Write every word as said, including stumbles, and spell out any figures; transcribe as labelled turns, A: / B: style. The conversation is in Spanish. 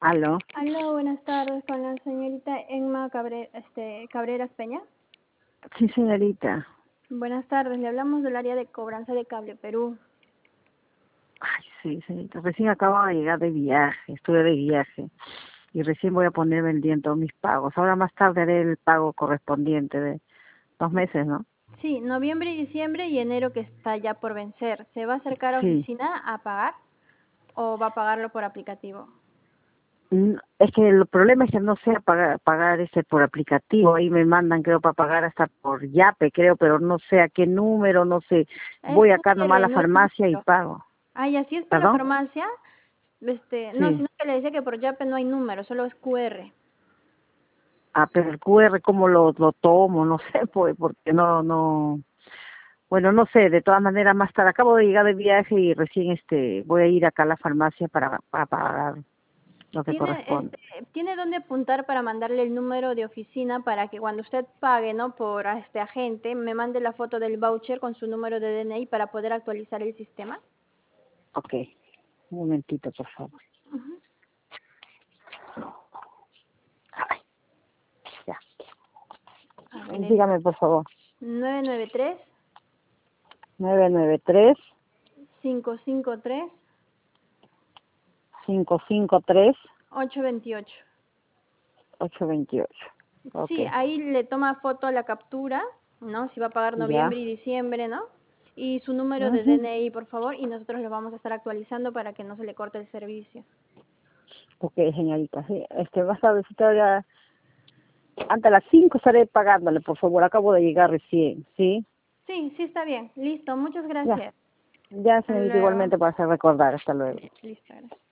A: Aló.
B: Aló, buenas tardes, con la señorita Emma Cabre, este, Cabreras Peña.
A: Sí, señorita.
B: Buenas tardes, le hablamos del área de cobranza de Cable Perú.
A: Ay, sí, señorita. Recién acabo de llegar de viaje, estuve de viaje. Y recién voy a ponerme el día en todos mis pagos. Ahora más tarde haré el pago correspondiente de dos meses, ¿no?
B: Sí, noviembre y diciembre y enero que está ya por vencer. ¿Se va a acercar a
A: Sí.
B: oficina a pagar o va a pagarlo por aplicativo?
A: Mm, Es que el problema es que no sé pagar, pagar ese por aplicativo. Ahí me mandan, creo, para pagar hasta por Yape, creo, pero no sé a qué número, no sé.
B: Es
A: Voy acá nomás a
B: Q R,
A: la
B: no es
A: farmacia y
B: número.
A: pago.
B: Ay, así es por la
A: ¿Perdón?
B: farmacia. Este, no,
A: Sí.
B: sino que le decía que por Yape no hay número, solo es Q R.
A: Ah, pero el Q R, ¿cómo lo, lo tomo? No sé, pues, porque no, no... Bueno, no sé, de todas maneras, más tarde acabo de llegar de viaje y recién este voy a ir acá a la farmacia para, para pagar lo que
B: Tiene,
A: corresponde.
B: este, tiene dónde apuntar para mandarle el número de oficina para que cuando usted pague, ¿no? Por a este agente, me mande la foto del voucher con su número de D N I para poder actualizar el sistema.
A: Ok, un momentito, por favor.
B: Ujú.
A: Ay, ya.
B: A ver, es
A: Dígame, por favor.
B: nueve nueve tres,
A: nueve nueve tres,
B: cinco cinco tres,
A: cinco cinco tres,
B: ocho dos ocho.
A: ocho dos ocho. Ok,
B: Sí, ahí le toma foto a la captura, ¿no? Si va a pagar
A: ya.
B: noviembre y diciembre, ¿no? Y su número de
A: Ujú.
B: D N I, por favor, y nosotros lo vamos a estar actualizando para que no se le corte el servicio.
A: Ok, señorita, sí. Este, más tardecito ya, antes de las cinco estaré pagándole, por favor. Acabo de llegar recién, ¿sí?
B: Sí, sí está bien. Listo, muchas
A: Ya,
B: gracias.
A: ya,
B: Hasta
A: señorita,
B: luego.
A: igualmente para hacer recordar. Hasta luego.
B: Listo, gracias.